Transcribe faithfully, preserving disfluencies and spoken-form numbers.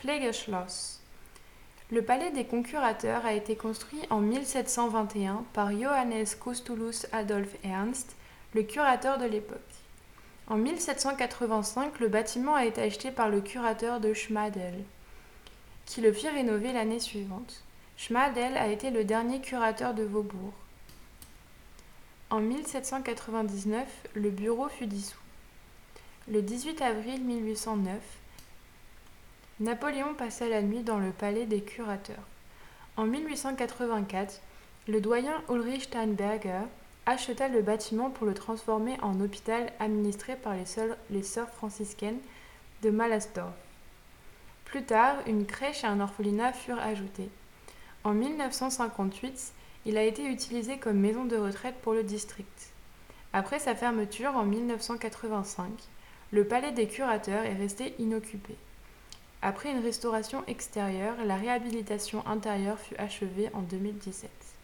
Pflegeschloss. Le palais des concurateurs a été construit en mille sept cent vingt et un par Johannes Custulus Adolph Ernst, le curateur de l'époque. En mille sept cent quatre-vingt-cinq, le bâtiment a été acheté par le curateur de Schmadel, qui le fit rénover l'année suivante. Schmadel a été le dernier curateur de Vaubourg. En mille sept cent quatre-vingt-dix-neuf, le bureau fut dissous. Le dix-huit avril mille huit cent neuf, Napoléon passa la nuit dans le palais des curateurs. En mille huit cent quatre-vingt-quatre, le doyen Ulrich Steinberger acheta le bâtiment pour le transformer en hôpital administré par les, seuls, les sœurs franciscaines de Mallersdorf. Plus tard, une crèche et un orphelinat furent ajoutés. En mille neuf cent cinquante-huit, il a été utilisé comme maison de retraite pour le district. Après sa fermeture en mille neuf cent quatre-vingt-cinq, le palais des curateurs est resté inoccupé. Après une restauration extérieure, la réhabilitation intérieure fut achevée en deux mille dix-sept.